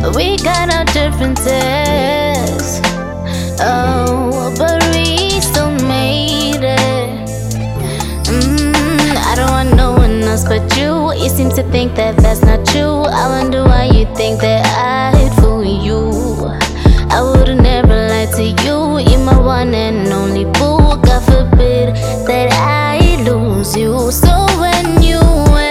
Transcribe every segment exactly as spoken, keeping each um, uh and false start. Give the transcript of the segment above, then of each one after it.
We got our differences, oh, but we still made it. mm, I don't want no one else but you. You seem to think that that's not true. I wonder why you think that I'd fool you. I would've never lied to you. You're my one and only boo. God forbid that I lose you. So when you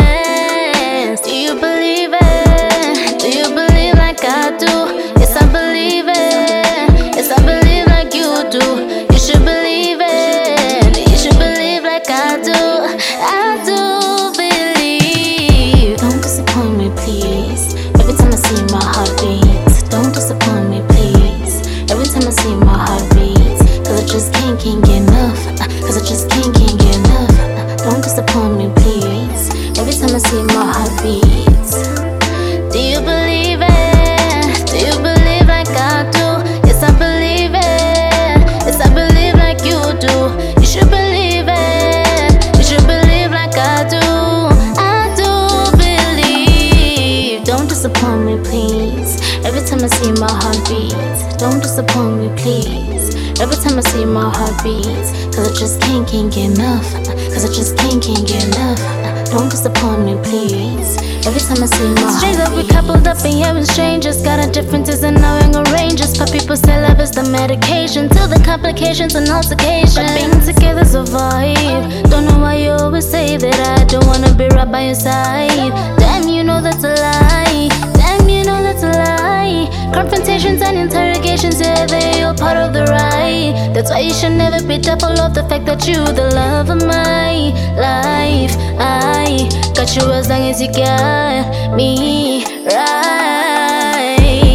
ask, do you believe it? Do you believe like I do? Yes, I believe it. Yes, I believe like you do. You should believe it. You should believe like I do. I do believe. Don't disappoint me, please. Every time I see my heart beats. Don't disappoint me, please. Every time I see my heart beats. Cause I just can't, can't get enough. Cause I just can't, can't get enough. Don't disappoint me, please. Every time I see my heart beats. Do you believe it? Do you believe like I do? Yes, I believe it. Yes, I believe like you do. You should believe it. You should believe like I do. I do believe. Don't disappoint me, please. Every time I see my heart beats. Don't disappoint me, please. Every time I see my heart beats. Cause I just can't, can't get enough. Cause I just can't, can't get enough. Don't disappoint me, please. Every time I see my heart Strange that we coupled up and yeah, we're strangers. Got our differences and now we're arranges. But people say love is the medication till the complications and altercations. But being together's a vibe. Don't know why you always say that I don't wanna be right by your side. Damn, you know that's a lie. Damn, you know that's a lie. Confrontations and interrogations, yeah, they all part of the ride. That's why you should never be doubtful of the fact that you the love of my life. I got you as long as you got me right.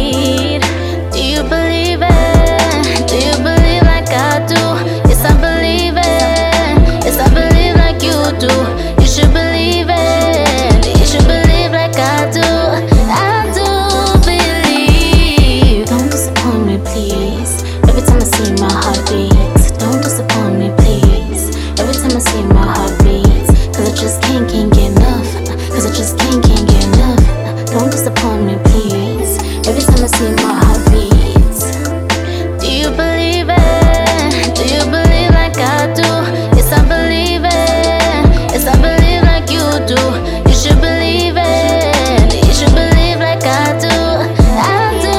Do you believe it? Do you believe like I do? Yes, I believe it. Yes, I believe like you do. You should believe it. You should believe like I do. I do believe. Don't disappoint me, please. Every time I see my heart beats. Don't disappoint me, please. Every time I see my heart beats. Cause I just can't, can't get enough. Cause I just can't, can't get enough. Don't disappoint me, please. Every time I see my heart beats. Do you believe it? Do you believe like I do? Yes, I believe it. Yes, I believe like you do. You should believe it. You should believe like I do. I do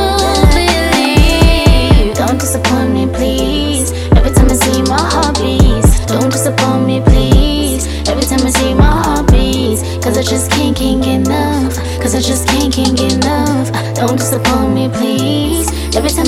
believe. Don't disappoint me, please. Every time I see my heart beats. Don't disappoint me, please. Every time I see my heart beats. Cause I just can't, can't get enough. Cause I just can't, can't get enough. Don't disappoint me, please. Every time